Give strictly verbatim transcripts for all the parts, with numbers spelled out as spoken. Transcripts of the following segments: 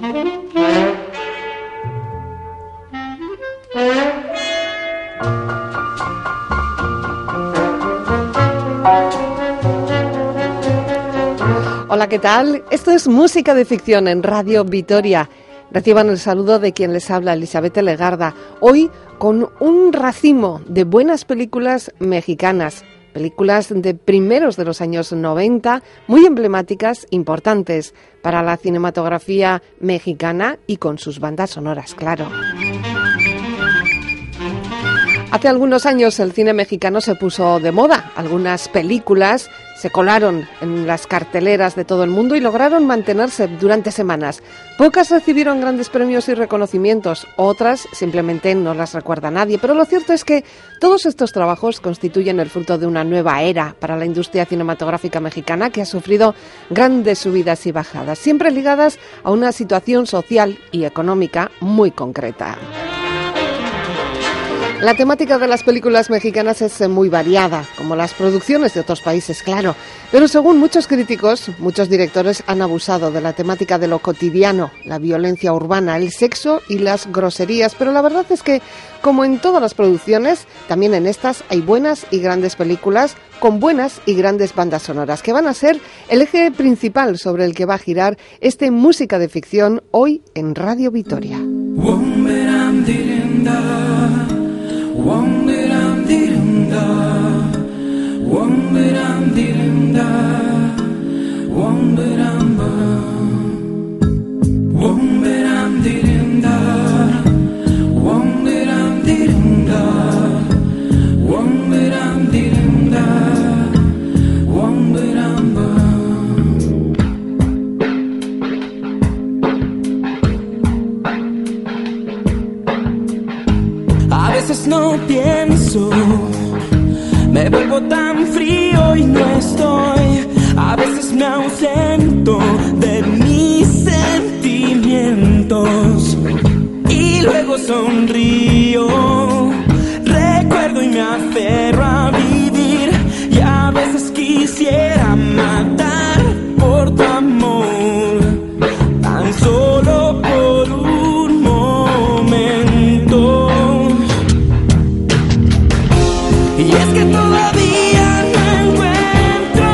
Hola, ¿qué tal? Esto es Música de Ficción en Radio Vitoria. Reciban el saludo de quien les habla, Elizabeth Legarda. Hoy con un racimo de buenas películas mexicanas. Películas de primeros de los años noventa, muy emblemáticas, importantes para la cinematografía mexicana y con sus bandas sonoras, claro. Hace algunos años el cine mexicano se puso de moda. Algunas películas se colaron en las carteleras de todo el mundo y lograron mantenerse durante semanas. Pocas recibieron grandes premios y reconocimientos, otras simplemente no las recuerda nadie. Pero lo cierto es que todos estos trabajos constituyen el fruto de una nueva era para la industria cinematográfica mexicana que ha sufrido grandes subidas y bajadas, siempre ligadas a una situación social y económica muy concreta. La temática de las películas mexicanas es muy variada, como las producciones de otros países, claro. Pero según muchos críticos, muchos directores han abusado de la temática de lo cotidiano, la violencia urbana, el sexo y las groserías. Pero la verdad es que, como en todas las producciones, también en estas hay buenas y grandes películas con buenas y grandes bandas sonoras, que van a ser el eje principal sobre el que va a girar este Música de Ficción hoy en Radio Vitoria. Wong-de-dum-de-dum-da, wong-de-dum-de-dum-da, wong-de-dum-ba, wong-de-dum-de-dum-da, wong-de-dum-de-dum-da, wong-de-dum-de-dum-da, wong-de-dum-ba. A veces no pienso, me vuelvo tan frío y no estoy. A veces me ausento de mis sentimientos y luego sonrío. Recuerdo y me aferro a vivir y a veces quisiera matar por tu amor, tan solo por un momento. Y es que todavía no encuentro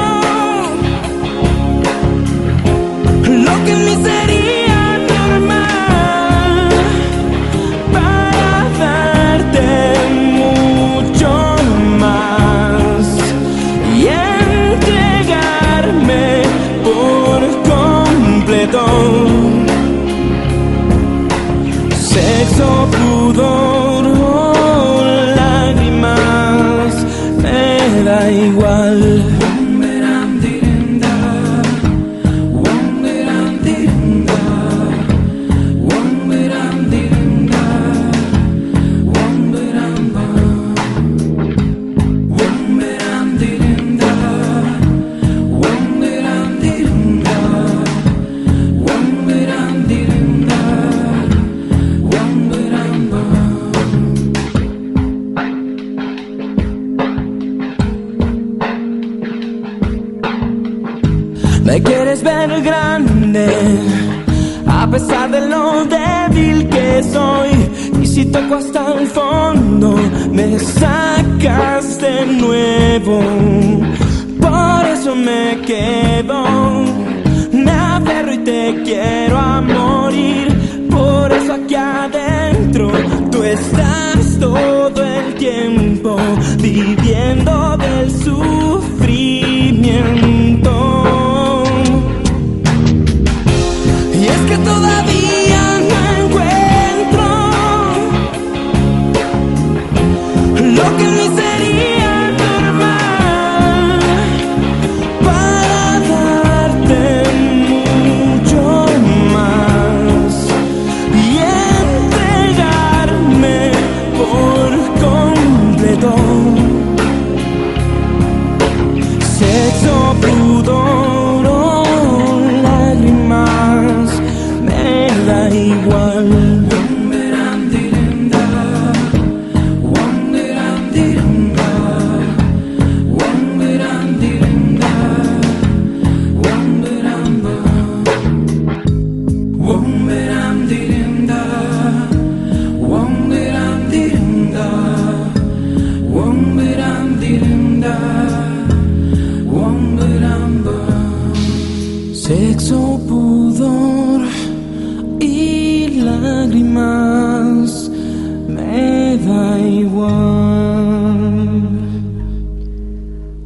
lo que en mí sería normal para darte mucho más y entregarme por completo. Sexo, pudor o lágrimas, me da igual. Me quieres ver grande, a pesar de lo débil que soy. Y si toco hasta el fondo, me sacas de nuevo. Por eso me quedo, me aferro y te quiero a morir. Por eso aquí adentro tú estás todo el tiempo, viviendo del sufrimiento. Y es que todavía no encuentro lo que en mí sería normal para darte mucho más y entregarme por completo.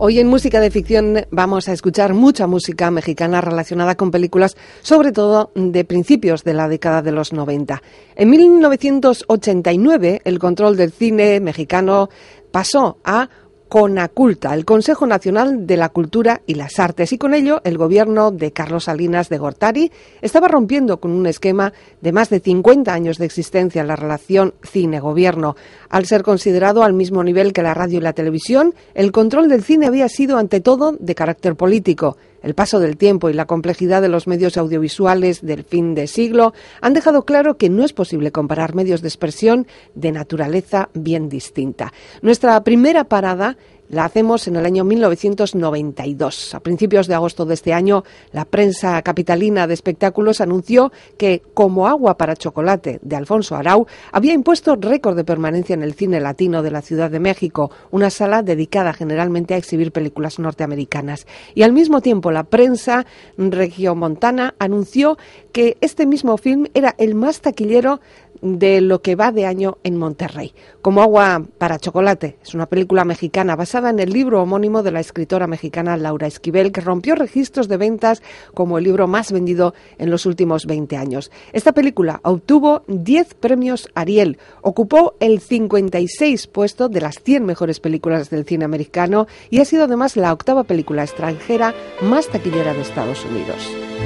Hoy en Música de Ficción vamos a escuchar mucha música mexicana relacionada con películas, sobre todo de principios de la década de los noventa. En mil novecientos ochenta y nueve, el control del cine mexicano pasó a CONACULTA, el Consejo Nacional de la Cultura y las Artes, y con ello el gobierno de Carlos Salinas de Gortari estaba rompiendo con un esquema de más de cincuenta años de existencia en la relación cine-gobierno. Al ser considerado al mismo nivel que la radio y la televisión, el control del cine había sido ante todo de carácter político. El paso del tiempo y la complejidad de los medios audiovisuales del fin de siglo han dejado claro que no es posible comparar medios de expresión de naturaleza bien distinta. Nuestra primera parada la hacemos en el año mil novecientos noventa y dos. A principios de agosto de este año, la prensa capitalina de espectáculos anunció que Como agua para chocolate, de Alfonso Arau, había impuesto récord de permanencia en el cine latino de la Ciudad de México, una sala dedicada generalmente a exhibir películas norteamericanas. Y al mismo tiempo, la prensa regiomontana anunció que este mismo film era el más taquillero de lo que va de año en Monterrey. Como agua para chocolate es una película mexicana basada en el libro homónimo de la escritora mexicana Laura Esquivel, que rompió registros de ventas como el libro más vendido en los últimos veinte años. Esta película obtuvo diez premios Ariel, ocupó el cincuenta y seis puesto de las cien mejores películas del cine americano y ha sido además la octava película extranjera más taquillera de Estados Unidos.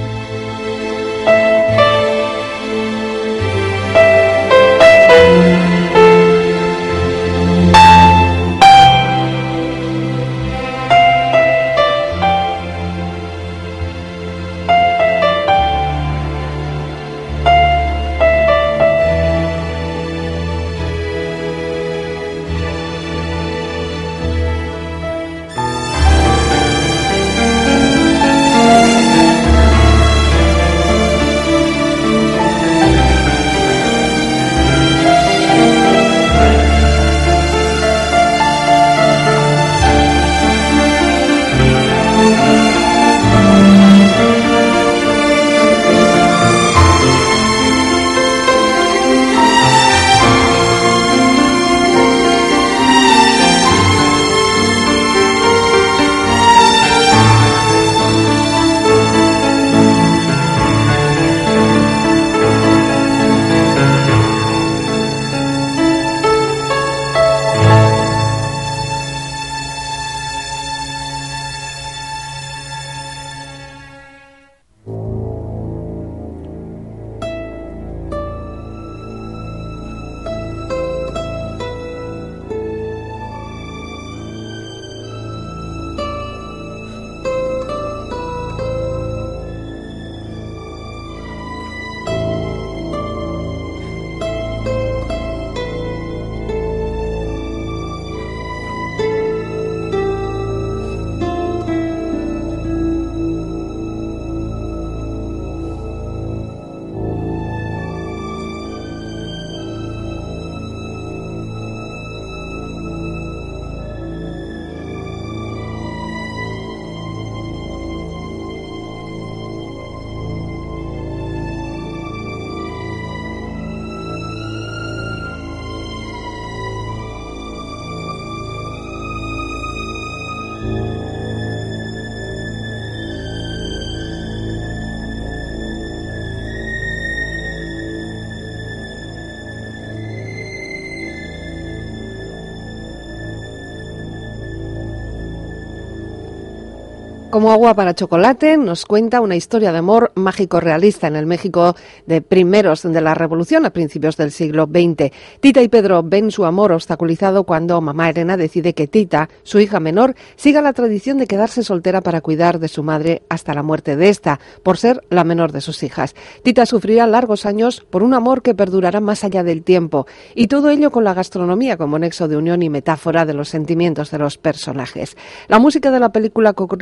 Como agua para chocolate nos cuenta una historia de amor mágico realista en el México de primeros de la Revolución a principios del siglo veinte. Tita y Pedro ven su amor obstaculizado cuando mamá Elena decide que Tita, su hija menor, siga la tradición de quedarse soltera para cuidar de su madre hasta la muerte de esta, por ser la menor de sus hijas. Tita sufrirá largos años por un amor que perdurará más allá del tiempo, y todo ello con la gastronomía como nexo de unión y metáfora de los sentimientos de los personajes. La música de la película que ocurrió a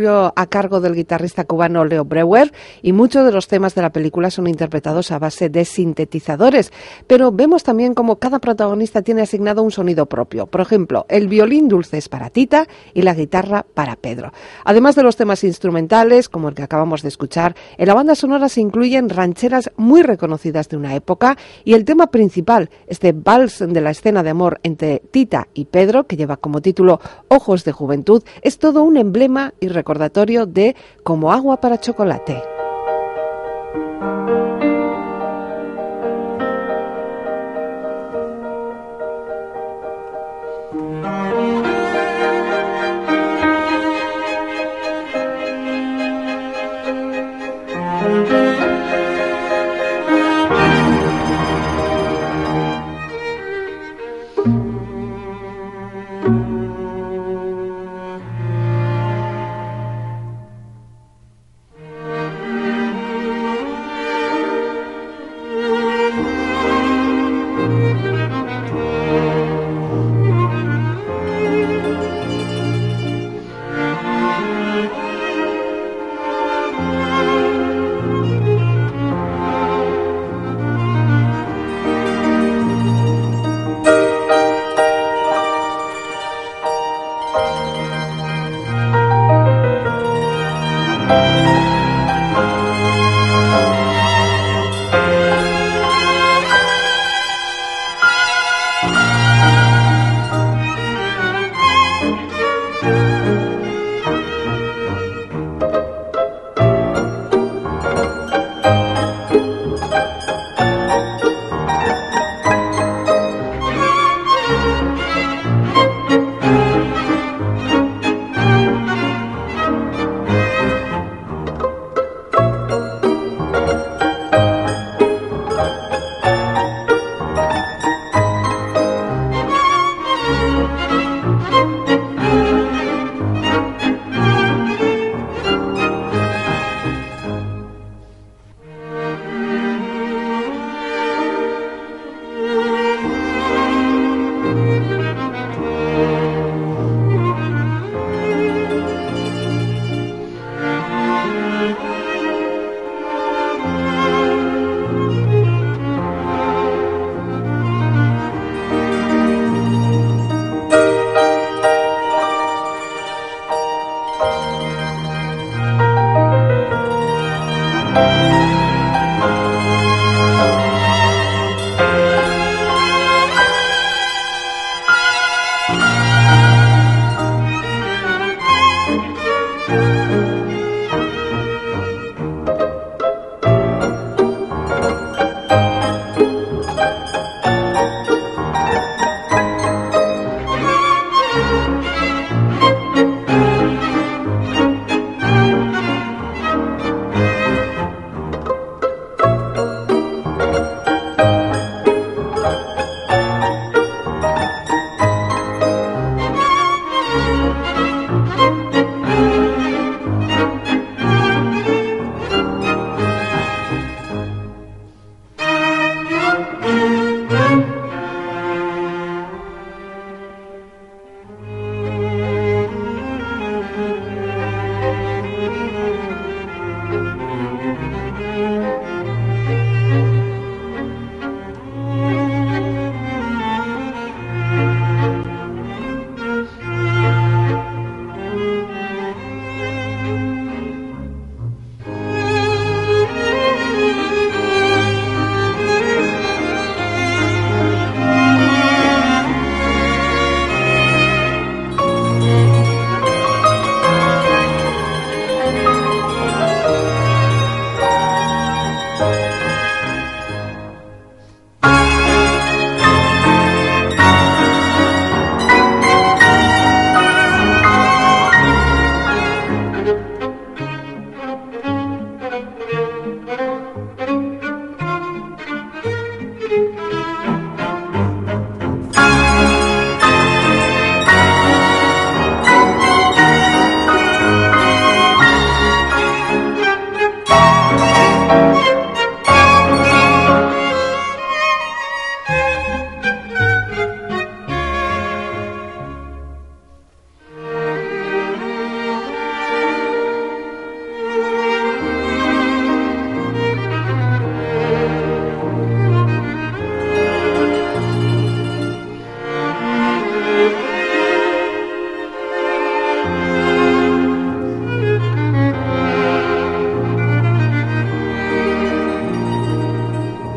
a cargo del guitarrista cubano Leo Breuer y muchos de los temas de la película son interpretados a base de sintetizadores. Pero vemos también cómo cada protagonista tiene asignado un sonido propio. Por ejemplo, el violín dulce es para Tita y la guitarra para Pedro. Además de los temas instrumentales, como el que acabamos de escuchar, en la banda sonora se incluyen rancheras muy reconocidas de una época y el tema principal, este vals de la escena de amor entre Tita y Pedro, que lleva como título Ojos de Juventud, es todo un emblema y recordatorio de Como agua para chocolate.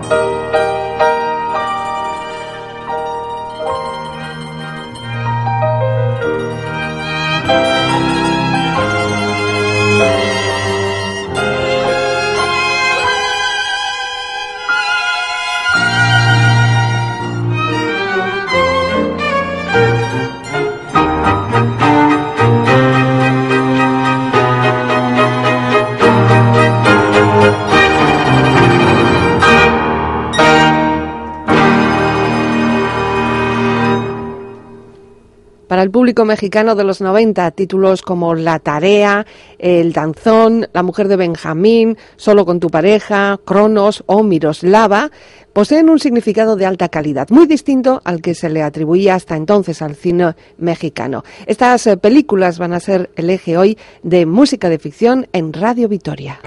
Para el público mexicano de los noventa, títulos como La Tarea, El Danzón, La Mujer de Benjamín, Solo con tu pareja, Cronos o Miroslava poseen un significado de alta calidad, muy distinto al que se le atribuía hasta entonces al cine mexicano. Estas eh, películas van a ser el eje hoy de música de ficción en Radio Vitoria.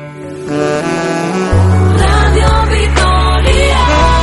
Radio Vitoria.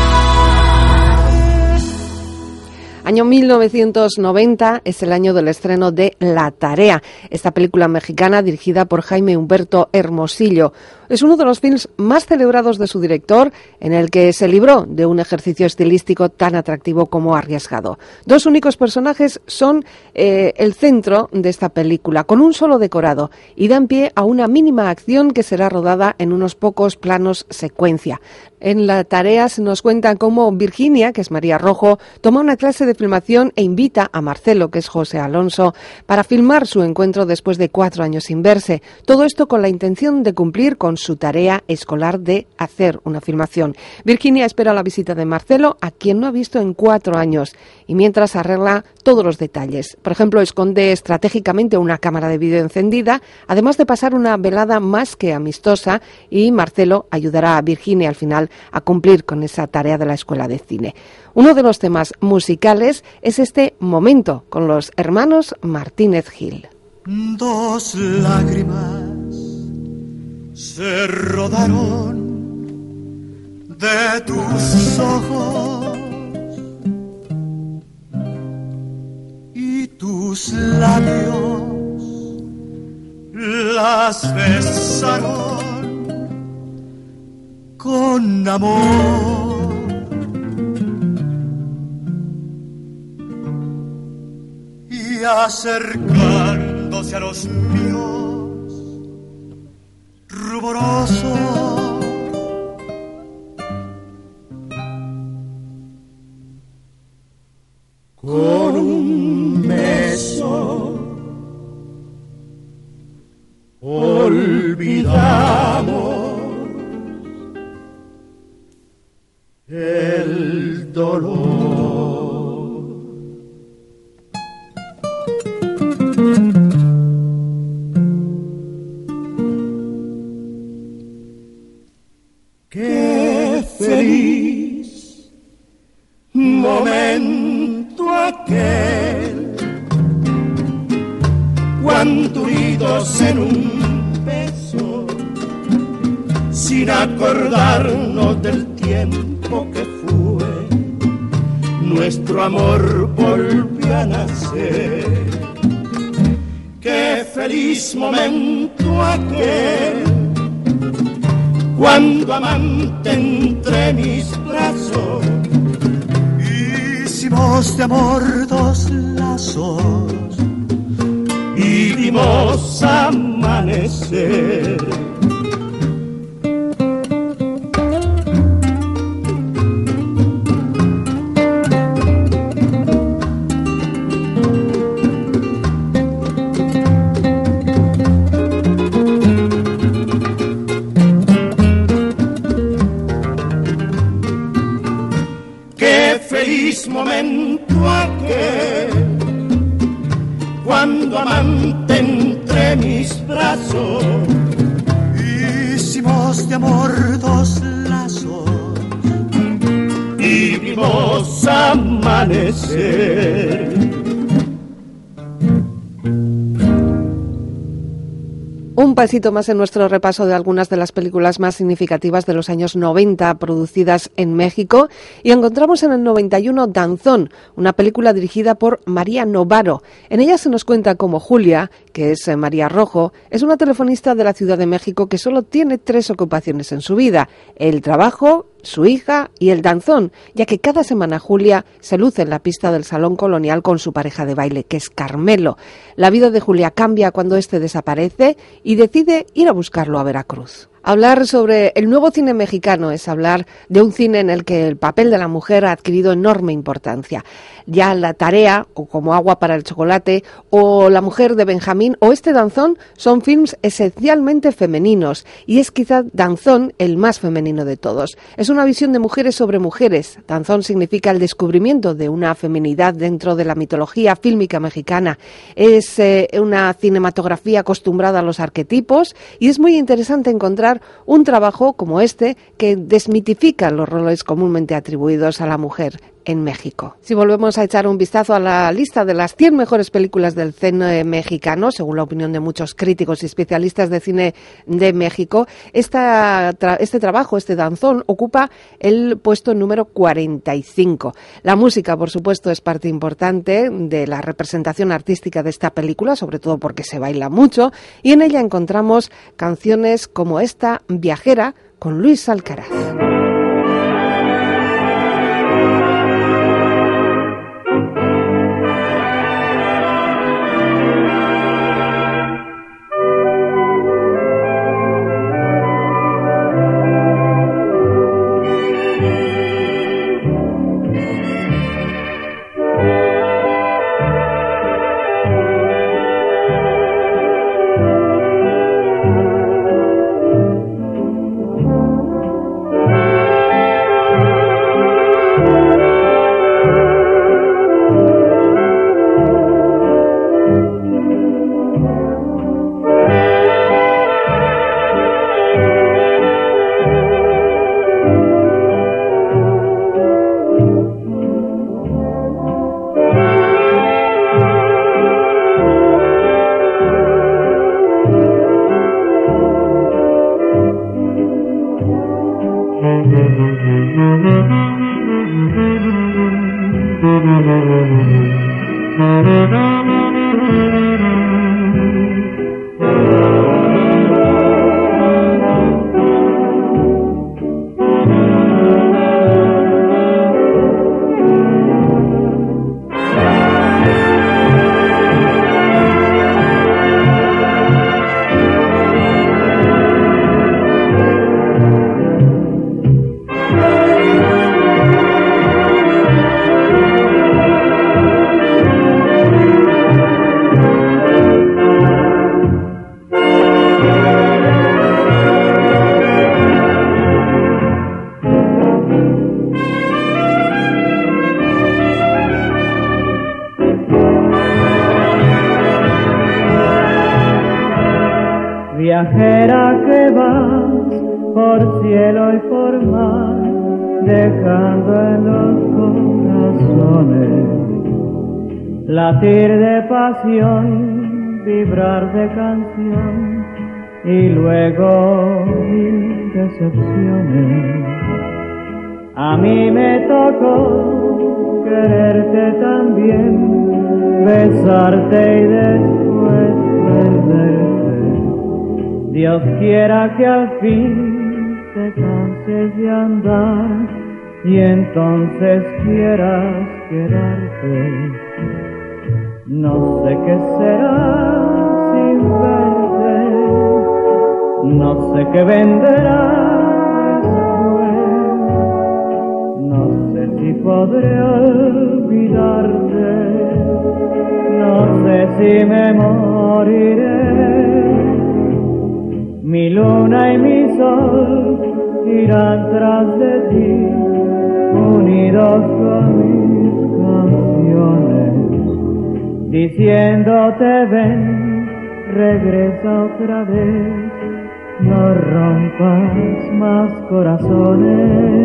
Año mil novecientos noventa es el año del estreno de La Tarea, esta película mexicana dirigida por Jaime Humberto Hermosillo. Es uno de los films más celebrados de su director, en el que se libró de un ejercicio estilístico tan atractivo como arriesgado. Dos únicos personajes son eh, el centro de esta película, con un solo decorado, y dan pie a una mínima acción que será rodada en unos pocos planos secuencia. En La Tarea se nos cuenta cómo Virginia, que es María Rojo, toma una clase de filmación e invita a Marcelo, que es José Alonso, para filmar su encuentro después de cuatro años sin verse. Todo esto con la intención de cumplir con su tarea escolar de hacer una filmación. Virginia espera la visita de Marcelo, a quien no ha visto en cuatro años, y mientras arregla todos los detalles. Por ejemplo, esconde estratégicamente una cámara de vídeo encendida, además de pasar una velada más que amistosa, y Marcelo ayudará a Virginia al final a cumplir con esa tarea de la escuela de cine. Uno de los temas musicales es este Momento, con los hermanos Martínez Gil. Dos lágrimas se rodaron de tus ojos y tus labios las besaron con amor. Y acercándose a los míos, ruboroso, con un beso olvidamos el dolor. Qué feliz momento aquel, cuando unidos en un beso, sin acordarnos del tiempo que fue, nuestro amor volvió a nacer. Qué feliz momento aquel, cuando amante entre mis brazos hicimos de amor dos lazos y vimos amanecer. Momento aquel, cuando amante entre mis brazos hicimos de amor dos lazos y vimos amanecer. Un pasito más en nuestro repaso de algunas de las películas más significativas de los años noventa producidas en México, y encontramos en el noventa y uno Danzón, una película dirigida por María Novaro. En ella se nos cuenta cómo Julia, que es María Rojo, es una telefonista de la Ciudad de México que solo tiene tres ocupaciones en su vida: el trabajo, su hija y el danzón, ya que cada semana Julia se luce en la pista del Salón Colonial con su pareja de baile, que es Carmelo. La vida de Julia cambia cuando éste desaparece y decide ir a buscarlo a Veracruz. Hablar sobre el nuevo cine mexicano es hablar de un cine en el que el papel de la mujer ha adquirido enorme importancia. Ya La Tarea, o Como agua para el chocolate, o La mujer de Benjamín, o Este danzón, son films esencialmente femeninos, y es quizá Danzón el más femenino de todos. Es una visión de mujeres sobre mujeres. Danzón significa el descubrimiento de una feminidad dentro de la mitología fílmica mexicana. Es eh, una cinematografía acostumbrada a los arquetipos, y es muy interesante encontrar un trabajo como este que desmitifica los roles comúnmente atribuidos a la mujer en México. Si volvemos a echar un vistazo a la lista de las cien mejores películas del cine mexicano, según la opinión de muchos críticos y especialistas de cine de México, esta, tra- este trabajo, este danzón, ocupa el puesto número cuarenta y cinco. La música, por supuesto, es parte importante de la representación artística de esta película, sobre todo porque se baila mucho, y en ella encontramos canciones como esta, Viajera, con Luis Alcaraz. Viajera que vas por cielo y por mar, dejando en los corazones latir de pasión, vibrar de canción y luego mil decepciones. A mí me tocó quererte también, besarte y después perderte. Dios quiera que al fin te canses de andar y entonces quieras quedarte. No sé qué será sin verte, no sé qué vendrá después, no sé si podré olvidarte, no sé si me moriré. Mi luna y mi sol irán tras de ti, unidos con mis canciones, diciéndote ven, regresa otra vez, no rompas más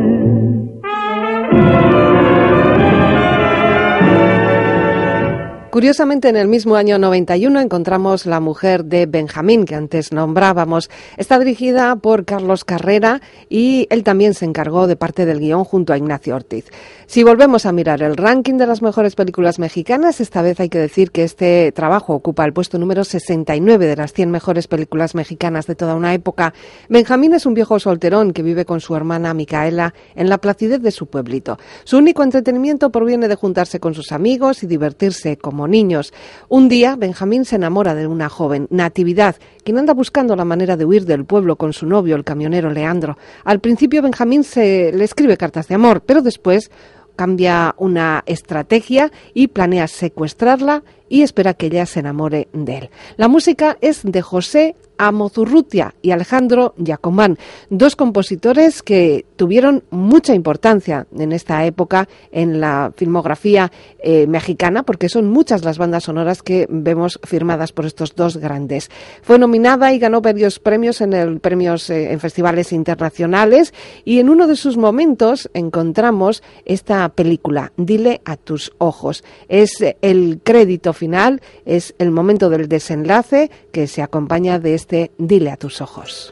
corazones. Curiosamente, en el mismo año noventa y uno encontramos La mujer de Benjamín, que antes nombrábamos. Está dirigida por Carlos Carrera y él también se encargó de parte del guión junto a Ignacio Ortiz. Si volvemos a mirar el ranking de las mejores películas mexicanas, esta vez hay que decir que este trabajo ocupa el puesto número sesenta y nueve de las cien mejores películas mexicanas de toda una época. Benjamín es un viejo solterón que vive con su hermana Micaela en la placidez de su pueblito. Su único entretenimiento proviene de juntarse con sus amigos y divertirse como niños. Un día, Benjamín se enamora de una joven, Natividad, quien anda buscando la manera de huir del pueblo con su novio, el camionero Leandro. Al principio, Benjamín se le escribe cartas de amor, pero después cambia una estrategia y planea secuestrarla y espera que ella se enamore de él. La música es de José Amozurrutia y Alejandro Giacomán, dos compositores que tuvieron mucha importancia en esta época en la filmografía eh, mexicana, porque son muchas las bandas sonoras que vemos firmadas por estos dos grandes. Fue nominada y ganó varios premios en el premios eh, en festivales internacionales, y en uno de sus momentos encontramos esta película, Dile a tus ojos. Es el crédito final, es el momento del desenlace que se acompaña de este Dile a tus ojos.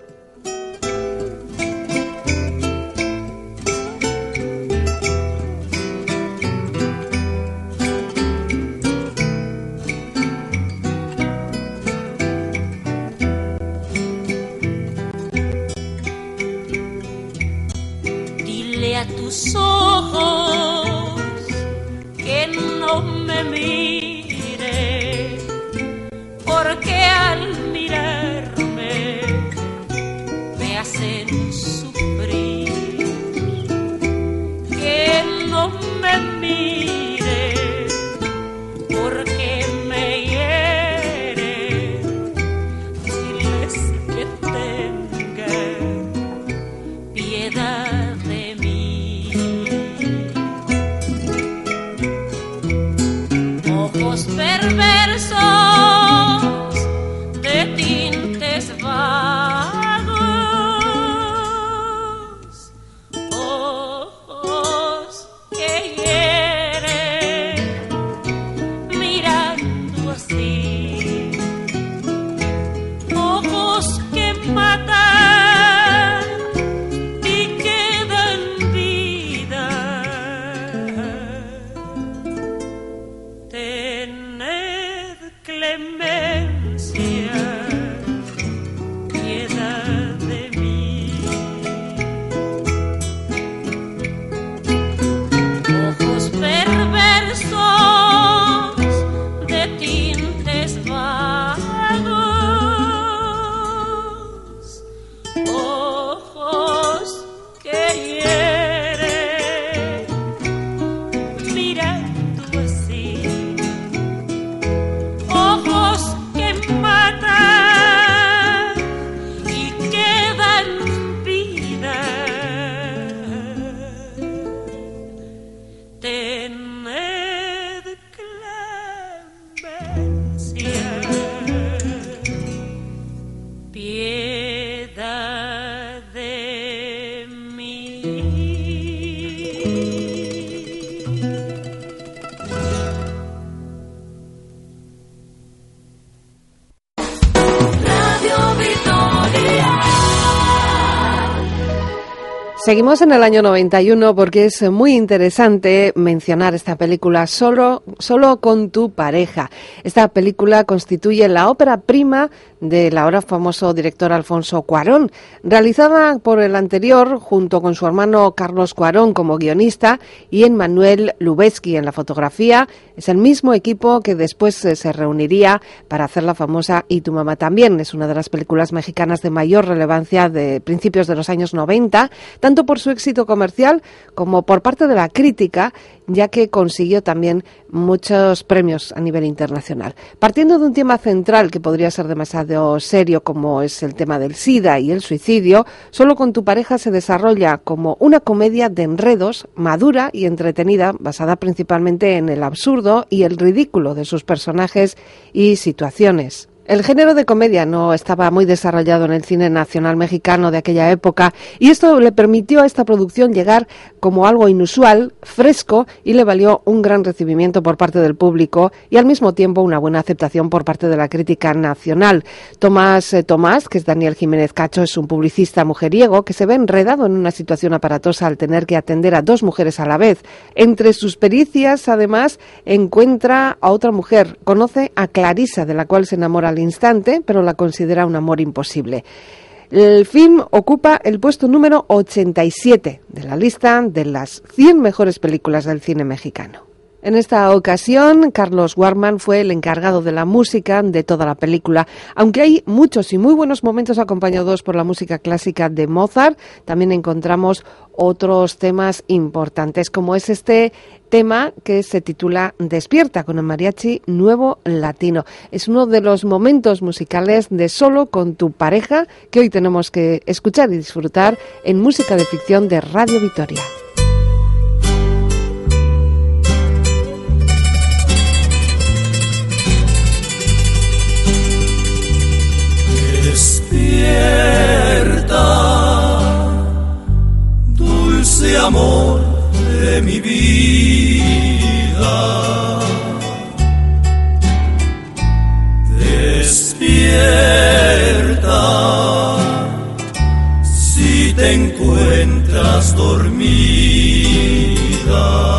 Dile a tus ojos que no me mire, porque al mirarme me hacen sufrir. Que no me mire, porque me hiere. Diles que tenga piedad de mí. Ojos perversos de tintes vagos, ojos que hieren mirando así, ojos que matan y que dan vida. Tened clemencia, piedad de mí. Ojos perversos de tintes vagos, ojos que hieren mirando así, ojos que matan y que dan vida. Tened clemencia, piedad de mí. Radio Victoria. Seguimos en el año noventa y uno porque es muy interesante mencionar esta película, Solo, solo con tu pareja. Esta película constituye la ópera prima del ahora famoso director Alfonso Cuarón, realizada por el anterior junto con su hermano Carlos Cuarón como guionista y Emmanuel Lubezki en la fotografía. Es el mismo equipo que después se reuniría para hacer la famosa Y tu mamá también. Es una de las películas mexicanas de mayor relevancia de principios de los años noventa, tanto por su éxito comercial como por parte de la crítica, ya que consiguió también muchos premios a nivel internacional. Partiendo de un tema central que podría ser demasiado serio, como es el tema del SIDA y el suicidio, Solo con tu pareja se desarrolla como una comedia de enredos, madura y entretenida, basada principalmente en el absurdo y el ridículo de sus personajes y situaciones. El género de comedia no estaba muy desarrollado en el cine nacional mexicano de aquella época, y esto le permitió a esta producción llegar como algo inusual, fresco, y le valió un gran recibimiento por parte del público y al mismo tiempo una buena aceptación por parte de la crítica nacional. Tomás eh, Tomás, que es Daniel Jiménez Cacho, es un publicista mujeriego que se ve enredado en una situación aparatosa al tener que atender a dos mujeres a la vez. Entre sus pericias, además, encuentra a otra mujer. Conoce a Clarisa, de la cual se enamora al instante, pero la considera un amor imposible. El film ocupa el puesto número ochenta y siete de la lista de las cien mejores películas del cine mexicano. En esta ocasión, Carlos Warman fue el encargado de la música de toda la película. Aunque hay muchos y muy buenos momentos acompañados por la música clásica de Mozart, también encontramos otros temas importantes, como es este tema que se titula Despierta, con el mariachi Nuevo Latino. Es uno de los momentos musicales de Solo con tu pareja que hoy tenemos que escuchar y disfrutar en Música de Ficción de Radio Vitoria. Despierta, dulce amor de mi vida. Despierta, si te encuentras dormida.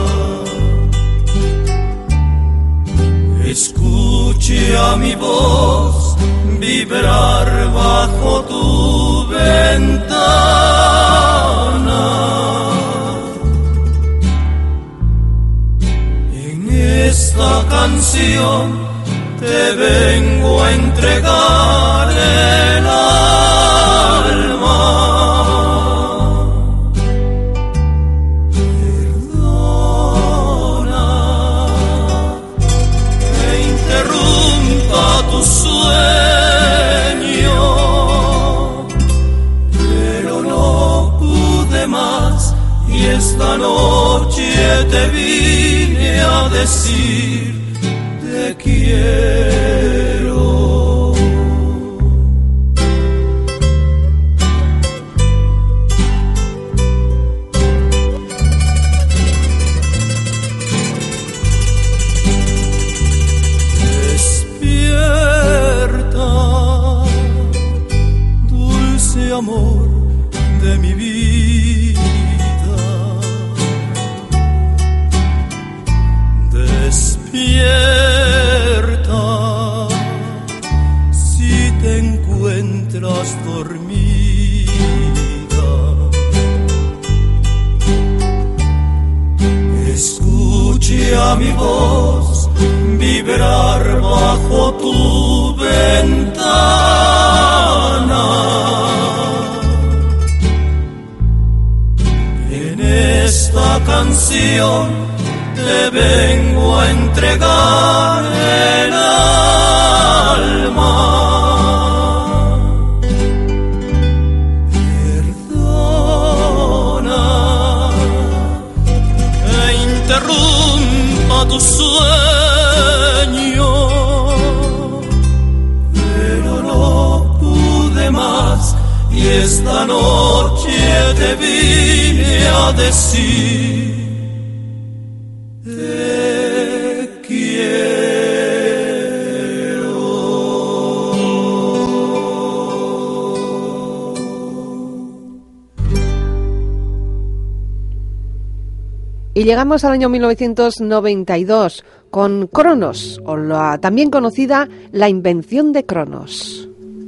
Escucha mi voz vibrar bajo tu ventana. En esta canción te vengo a entregar el alma. Perdona que interrumpa tu sueño, pero no pude más y esta noche te vine a decir te quiero. Amor de mi vida, despierta, si te encuentras dormida. Escucha mi voz vibrar bajo tu ventana. Esta canción te vengo a entregar el alma. Perdona que interrumpa tu sueño, pero no pude más y esta noche te vine a decir te quiero. Y llegamos al año mil novecientos noventa y dos con Cronos, o la también conocida La invención de Cronos.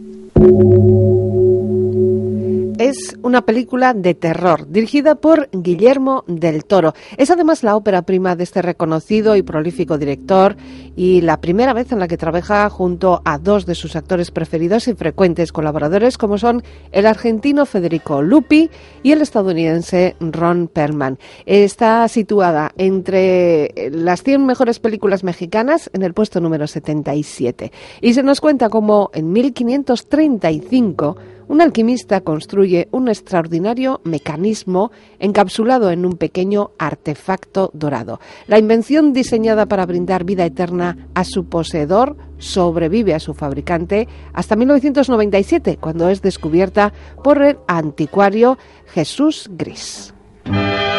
Es una película de terror, dirigida por Guillermo del Toro. Es además la ópera prima de este reconocido y prolífico director y la primera vez en la que trabaja junto a dos de sus actores preferidos y frecuentes colaboradores, como son el argentino Federico Lupi y el estadounidense Ron Perlman. Está situada entre las cien mejores películas mexicanas en el puesto número setenta y siete. Y se nos cuenta cómo en mil quinientos treinta y cinco un alquimista construye un extraordinario mecanismo encapsulado en un pequeño artefacto dorado. La invención, diseñada para brindar vida eterna a su poseedor, sobrevive a su fabricante hasta mil novecientos noventa y siete, cuando es descubierta por el anticuario Jesús Gris.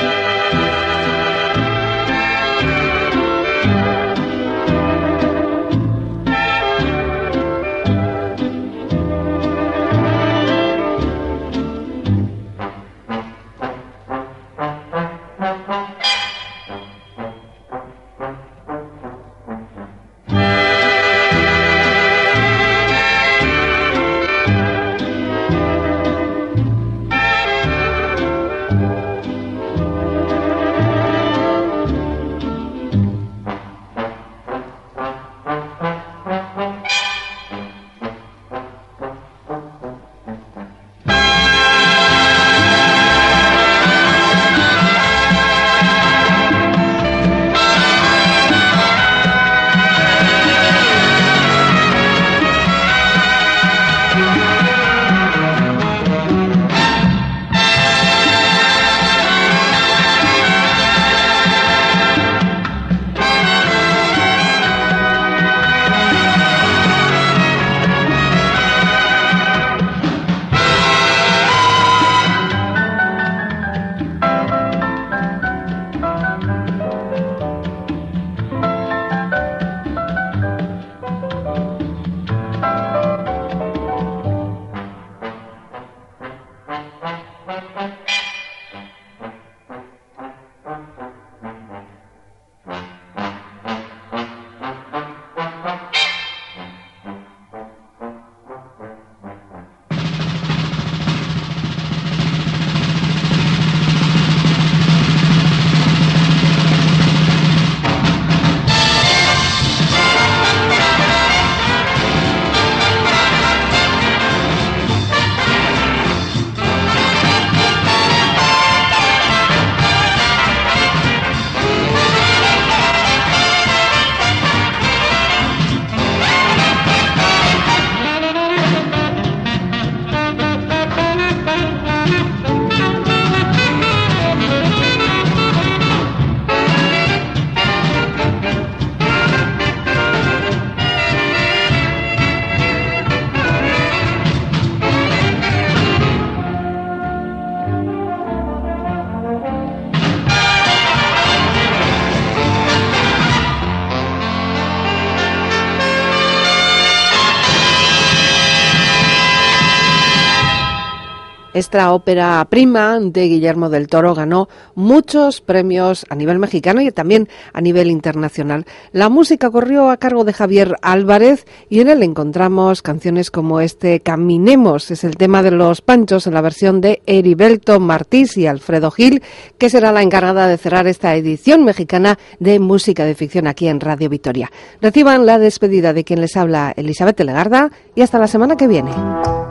Esta ópera prima de Guillermo del Toro ganó muchos premios a nivel mexicano y también a nivel internacional. La música corrió a cargo de Javier Álvarez y en él encontramos canciones como este Caminemos, es el tema de Los Panchos en la versión de Heriberto Martís y Alfredo Gil, que será la encargada de cerrar esta edición mexicana de música de ficción aquí en Radio Vitoria. Reciban la despedida de quien les habla, Elizabeth Legarda, y hasta la semana que viene.